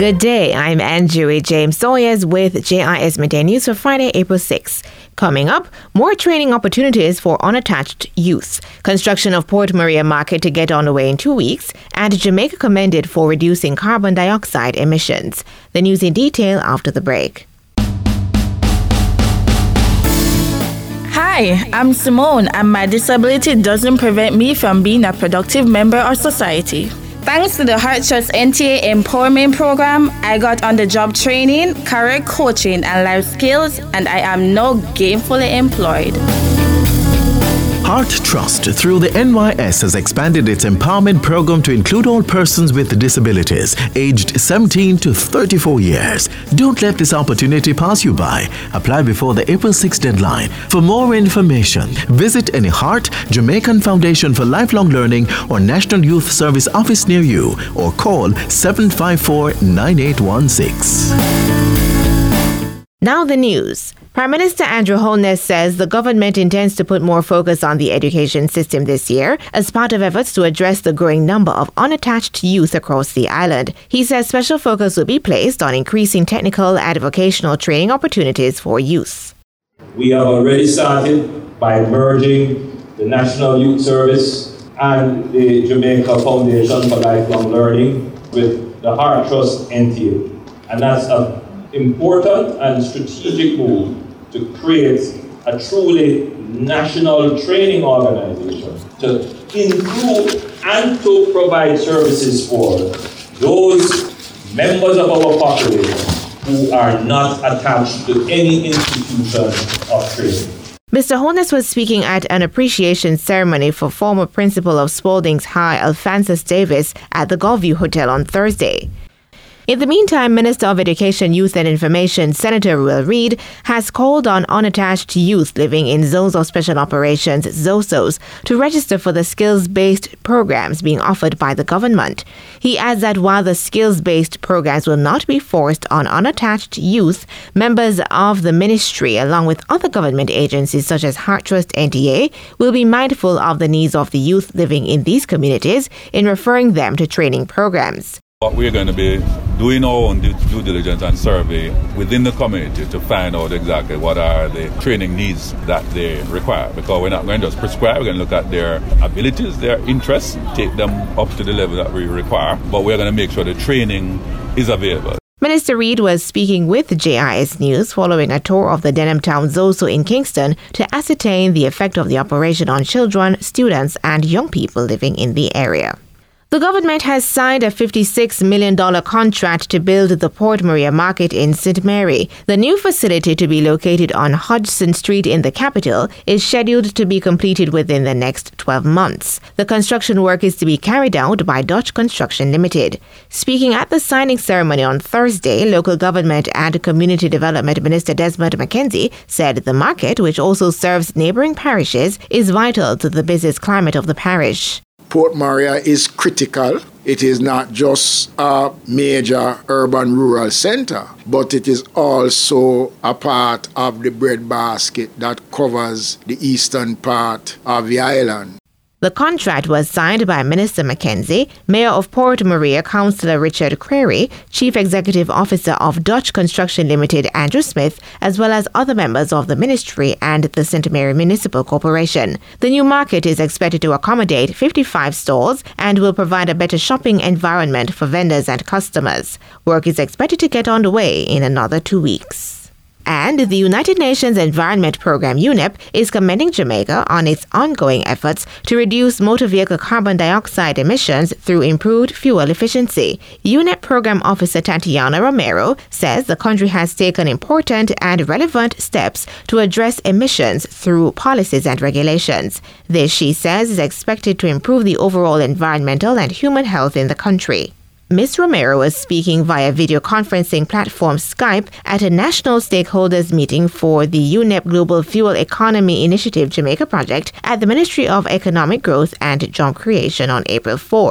Good day, I'm Anjui James Sawyers with JIS Midday News for Friday, April 6. Coming up, more training opportunities for unattached youth, construction of Port Maria Market to get underway in 2 weeks, and Jamaica commended for reducing carbon dioxide emissions. The news in detail after the break. Hi, I'm Simone, and my disability doesn't prevent me from being a productive member of society. Thanks to the Heart Trust NTA Empowerment Program, I got on-the-job training, career coaching, and life skills, and I am now gainfully employed. Heart Trust through the NYS has expanded its empowerment program to include all persons with disabilities aged 17 to 34 years. Don't let this opportunity pass you by. Apply before the April 6 deadline. For more information, visit any Heart, Jamaican Foundation for Lifelong Learning, or National Youth Service office near you, or call 754-9816. Now the news. Prime Minister Andrew Holness says the government intends to put more focus on the education system this year as part of efforts to address the growing number of unattached youth across the island. He says special focus will be placed on increasing technical and vocational training opportunities for youth. We have already started by merging the National Youth Service and the Jamaica Foundation for Lifelong Learning with the Heart Trust NTA. And that's an important and strategic move to create a truly national training organization to include and to provide services for those members of our population who are not attached to any institution of training. Mr. Holness was speaking at an appreciation ceremony for former principal of Spalding's High, Alphonsus Davis, at the Gulfview Hotel on Thursday. In the meantime, Minister of Education, Youth and Information, Senator Will Reid, has called on unattached youth living in Zones of Special Operations, ZOSOs, to register for the skills-based programs being offered by the government. He adds that while the skills-based programs will not be forced on unattached youth, members of the ministry, along with other government agencies such as Heart Trust NTA, will be mindful of the needs of the youth living in these communities in referring them to training programs. What we're going to be doing our own due diligence and survey within the community to find out exactly what are the training needs that they require. Because we're not going to just prescribe, we're going to look at their abilities, their interests, take them up to the level that we require. But we're going to make sure the training is available. Minister Reid was speaking with JIS News following a tour of the Denham Town ZOSO in Kingston to ascertain the effect of the operation on children, students, and young people living in the area. The government has signed a $56 million contract to build the Port Maria Market in St. Mary. The new facility, to be located on Hodgson Street in the capital, is scheduled to be completed within the next 12 months. The construction work is to be carried out by Dutch Construction Limited. Speaking at the signing ceremony on Thursday, Local Government and Community Development Minister Desmond McKenzie said the market, which also serves neighbouring parishes, is vital to the business climate of the parish. Port Maria is critical. It is not just a major urban rural center, but it is also a part of the breadbasket that covers the eastern part of the island. The contract was signed by Minister McKenzie, Mayor of Port Maria, Councillor Richard Creary, Chief Executive Officer of Dutch Construction Limited, Andrew Smith, as well as other members of the ministry and the St. Mary Municipal Corporation. The new market is expected to accommodate 55 stalls and will provide a better shopping environment for vendors and customers. Work is expected to get underway in another 2 weeks. And the United Nations Environment Programme, UNEP, is commending Jamaica on its ongoing efforts to reduce motor vehicle carbon dioxide emissions through improved fuel efficiency. UNEP Programme Officer Tatiana Romero says the country has taken important and relevant steps to address emissions through policies and regulations. This, she says, is expected to improve the overall environmental and human health in the country. Ms. Romero was speaking via video conferencing platform Skype at a national stakeholders meeting for the UNEP Global Fuel Economy Initiative Jamaica project at the Ministry of Economic Growth and Job Creation on April 4.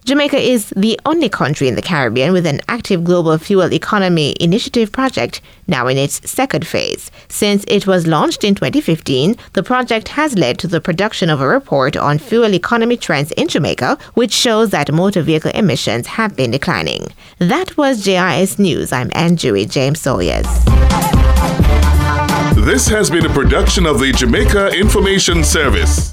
Jamaica is the only country in the Caribbean with an active global fuel economy initiative project, now in its second phase. Since it was launched in 2015, the project has led to the production of a report on fuel economy trends in Jamaica, which shows that motor vehicle emissions have been declining. That was JIS News. I'm Anjui James Sawyers. This has been a production of the Jamaica Information Service.